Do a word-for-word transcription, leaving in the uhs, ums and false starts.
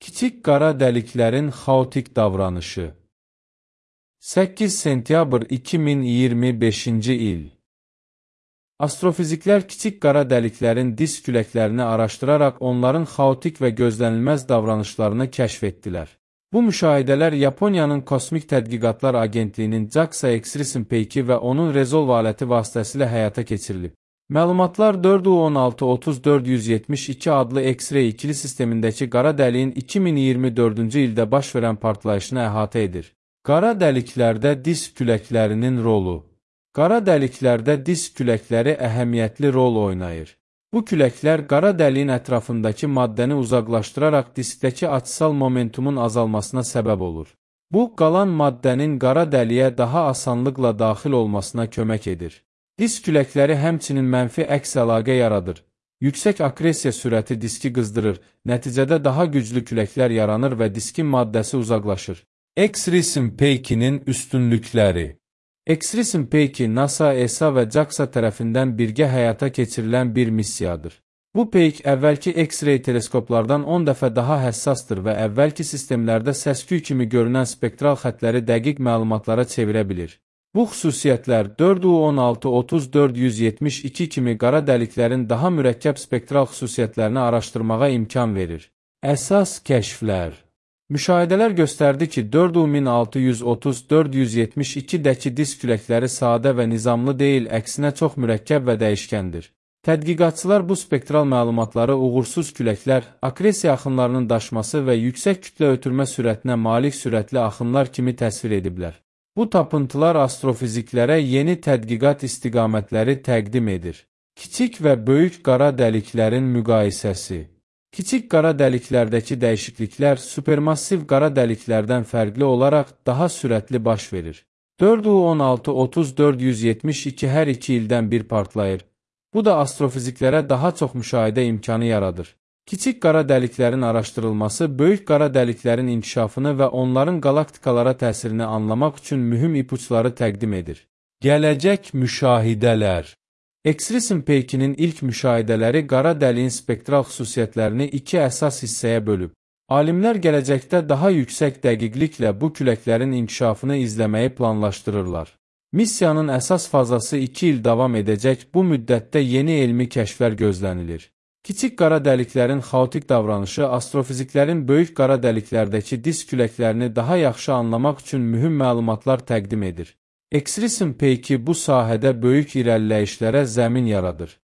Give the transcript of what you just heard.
Kiçik qara dəliklərin xaotik davranışı. səkkiz sentyabr iki min iyirmi beşinci il. Astrofiziklər kiçik qara dəliklərin disk küləklərini araşdıraraq onların xaotik və gözlənilməz davranışlarını kəşf etdilər. Bu müşahidələr Yaponiyanın Kosmik Tədqiqatlar Agentliyinin JAXA X-RISM peyki və onun rezolv aləti vasitəsilə həyata keçirilib. Məlumatlar dörd U on altı otuz dörd yüz yetmiş iki adlı X-ray ikili sistemindəki qara dəliyin iki min iyirmi dördüncü ildə baş verən partlayışını əhatə edir. Qara dəliklərdə disk küləklərinin rolu. Qara dəliklərdə disk küləkləri əhəmiyyətli rol oynayır. Bu küləklər qara dəliyin ətrafındakı maddəni uzaqlaşdıraraq diskdəki açısal momentumun azalmasına səbəb olur. Bu, qalan maddənin qara dəliyə daha asanlıqla daxil olmasına kömək edir. Disk küləkləri həmçinin mənfi əks əlaqə yaradır. Yüksək akresiya sürəti diski qızdırır, nəticədə daha güclü küləklər yaranır və diskin maddəsi uzaqlaşır. X-RISM peykinin üstünlükləri. X-RISM peyki NASA, E S A və JAXA tərəfindən birgə həyata keçirilən bir missiyadır. Bu peyk əvvəlki X-ray teleskoplardan on dəfə daha həssasdır və əvvəlki sistemlərdə səs-küy kimi görünən spektral xətləri dəqiq məlumatlara çevirə bilir. Bu xüsusiyyətlər dörd U on altı otuz dörd yüz yetmiş iki kimi qara dəliklərin daha mürəkkəb spektral xüsusiyyətlərini araşdırmağa imkan verir. Əsas kəşflər. Müşahidələr göstərdi ki, dörd U min altı yüz otuz dörd yüz yetmiş iki-dəki disk küləkləri sadə və nizamlı deyil, əksinə çox mürəkkəb və dəyişkəndir. Tədqiqatçılar bu spektral məlumatları uğursuz küləklər, akresiya axınlarının daşması və yüksək kütlə ötürmə sürətinə malik sürətli axınlar kimi təsvir ediblər. Bu tapıntılar astrofiziklərə yeni tədqiqat istiqamətləri təqdim edir. Kiçik və böyük qara dəliklərin müqayisəsi. Kiçik qara dəliklərdəki dəyişikliklər supermassiv qara dəliklərdən fərqli olaraq daha sürətli baş verir. dörd U on altı otuz dörd yüz yetmiş iki hər iki ildən bir partlayır. Bu da astrofiziklərə daha çox müşahidə imkanı yaradır. Kiçik qara dəliklərin araşdırılması böyük qara dəliklərin inkişafını və onların qalaktikalara təsirini anlamaq üçün mühüm ipuçları təqdim edir. Gələcək müşahidələr. X-RISM peykinin ilk müşahidələri qara dəliyin spektral xüsusiyyətlərini iki əsas hissəyə bölüb. Alimlər gələcəkdə daha yüksək dəqiqliklə bu küləklərin inkişafını izləməyi planlaşdırırlar. Missiyanın əsas fazası iki il davam edəcək, bu müddətdə yeni elmi kəşflər gözlənilir. Kiçik qara dəliklərin xaotik davranışı astrofiziklərin böyük qara dəliklərdəki disk küləklərini daha yaxşı anlamaq üçün mühüm məlumatlar təqdim edir. X-RISM peyki bu sahədə böyük irəliləyişlərə zəmin yaradır.